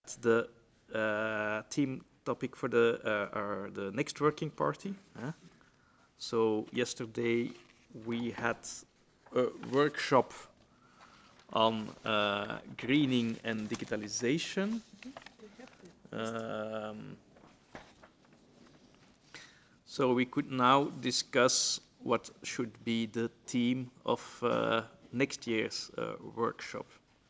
the theme topic for the next working party. So yesterday we had a workshop on greening and digitalization. So we could now discuss what should be the theme of next year's workshop.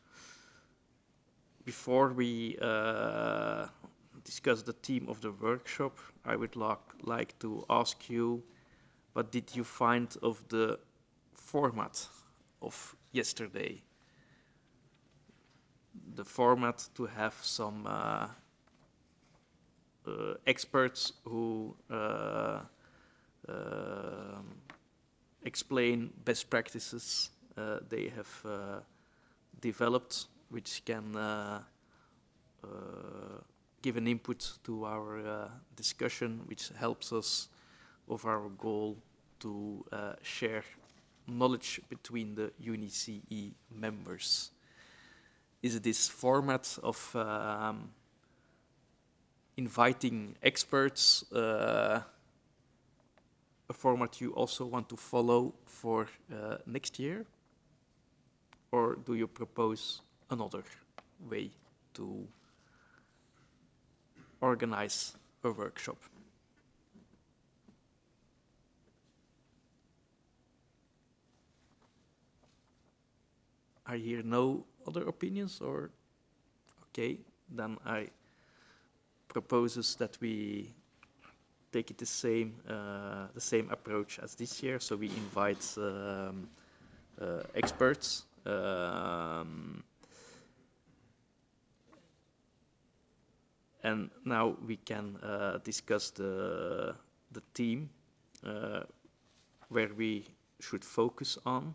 Before we discuss the theme of the workshop, I would like to ask you, what did you find of the format of yesterday? The format to have some experts who explain best practices they have developed, which can give an input to our discussion, which helps us of our goal to share knowledge between the UNICE members. Is this format of inviting experts a format you also want to follow for next year? Or do you propose another way to organize a workshop? I hear no other opinions, or okay, then I proposes that we take it the same approach as this year. So we invite experts. And now we can discuss the theme where we should focus on.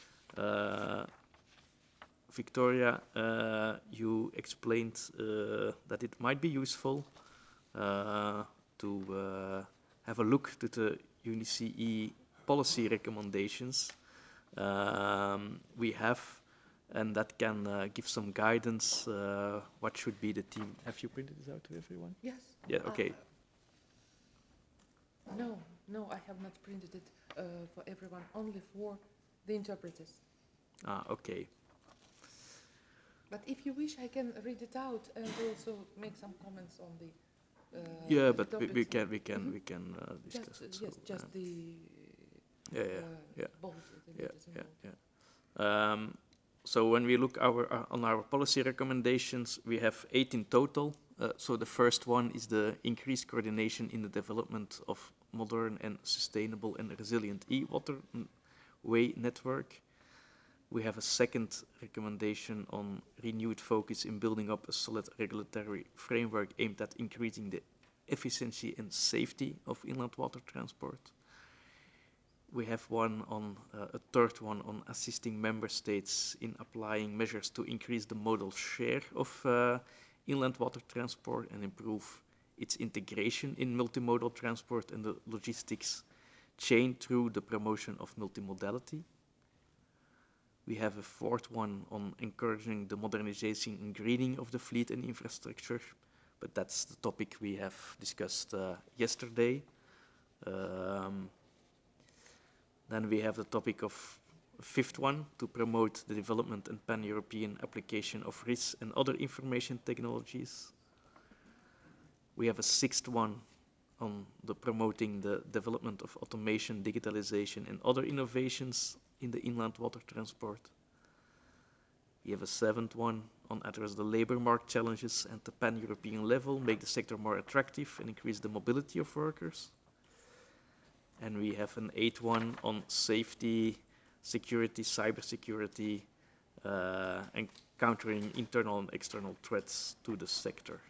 Victoria, you explained that it might be useful to have a look to the UNICE policy recommendations we have, and that can give some guidance what should be the theme. Have you printed this out to everyone? Yes. Yeah, okay. No, I have not printed it for everyone, only for the interpreters. Okay. But if you wish, I can read it out and also make some comments on the yeah, but topics. we can discuss Just, it. yes, So, just the bold, the letters in bold. So when we look on our policy recommendations, we have 8 in total. So the first one is the increased coordination in the development of modern and sustainable and resilient e-waterway network. We have a second recommendation on renewed focus in building up a solid regulatory framework aimed at increasing the efficiency and safety of inland water transport. We have a third one on assisting member states in applying measures to increase the modal share of inland water transport and improve its integration in multimodal transport and the logistics chain through the promotion of multimodality. We have a fourth one on encouraging the modernization and greening of the fleet and infrastructure, but that's the topic we have discussed yesterday. Then we have the topic of fifth one, to promote the development and pan-European application of RIS and other information technologies. We have a sixth one on the promoting the development of automation, digitalization, and other innovations in the inland water transport. We have a seventh one on address the labor market challenges and the pan-European level, make the sector more attractive and increase the mobility of workers. And we have an eighth one on safety, security, cybersecurity, and countering internal and external threats to the sector.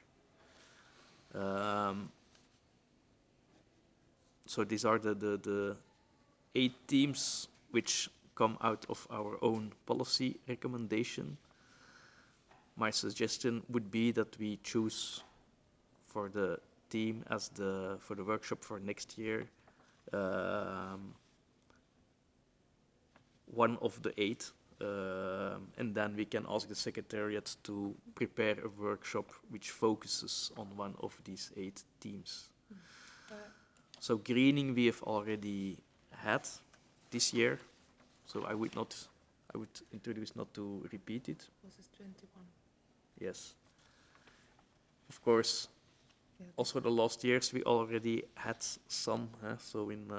So these are the 8 themes which come out of our own policy recommendation. My suggestion would be that we choose for the theme as for the workshop for next year one of the 8 And then we can ask the Secretariat to prepare a workshop which focuses on one of these 8 themes. So greening we have already had this year, so I would introduce not to repeat it. Was this 21? Yes. Of course, Yeah, also the last years we already had some. So in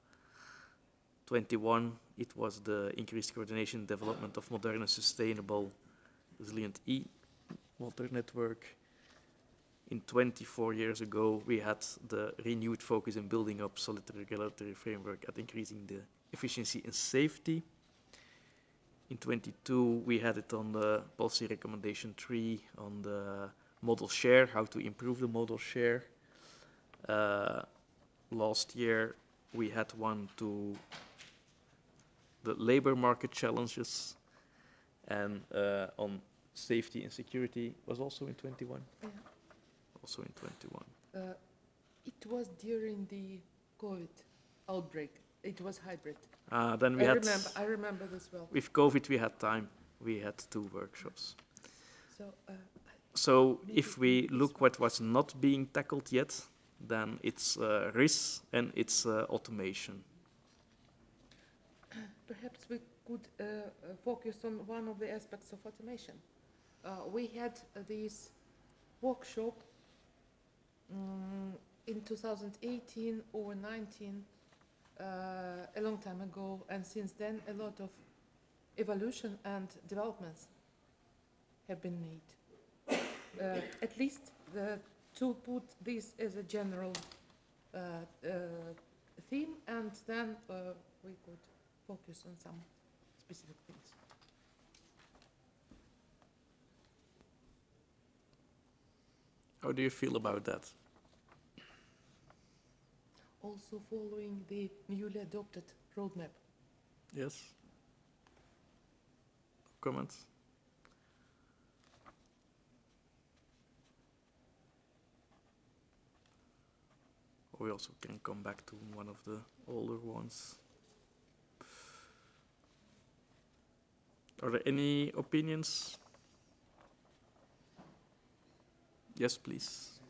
21 it was the increased coordination and development of modern and sustainable resilient e-water network. In 24 years ago we had the renewed focus in building up solid regulatory framework at increasing the efficiency and safety. In 22 we had it on the policy recommendation 3 on the model share, how to improve the model share. Last year we had one to the labor market challenges, and on safety and security was also in 21. Yeah. Also in 21. It was during the COVID outbreak. It was hybrid. Then we I remember this well. With COVID we had time. We had 2 workshops. So, so if we look what was not being tackled yet, then it's RIS and it's automation. Perhaps we could focus on one of the aspects of automation. We had this workshop in 2018 or 19, a long time ago, and since then a lot of evolution and developments have been made. At least to put this as a general theme, and then we could focus on some specific things. How do you feel about that? Also following the newly adopted roadmap. Yes. Comments? Or we also can come back to one of the older ones. Are there any opinions? Yes, please.